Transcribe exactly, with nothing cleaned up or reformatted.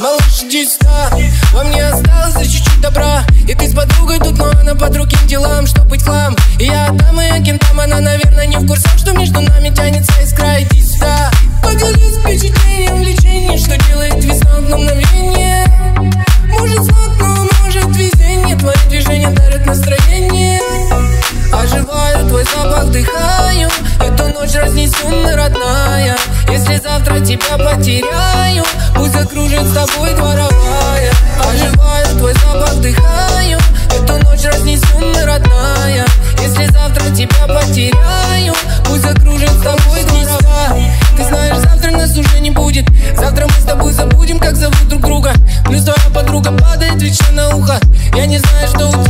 Малыш, иди сюда, во мне осталось за чуть-чуть добра. И ты с подругой тут, но она по другим делам, чтоб быть хлам. И я там, и я кем там, она, наверное, не в курсах, что между нами тянется искра. Иди сюда, поделись впечатлением, влечением, что делает весна одно мгновение. Может слот, но может везение, твои движения дарят настроение. Оживаю, твой запах вдыхаю, эту ночь разнесу на родная. Если завтра тебя потеряю, пусть закружит с тобой дворовая. Оживаю, твой запах вдыхаю, эту ночь разнесу на родная. Если завтра тебя потеряю, пусть закружит с тобой дворовая. Ты знаешь, завтра нас уже не будет. Завтра мы с тобой забудем, как зовут друг друга. Плюс твоя подруга падает вечно на ухо. Я не знаю, что у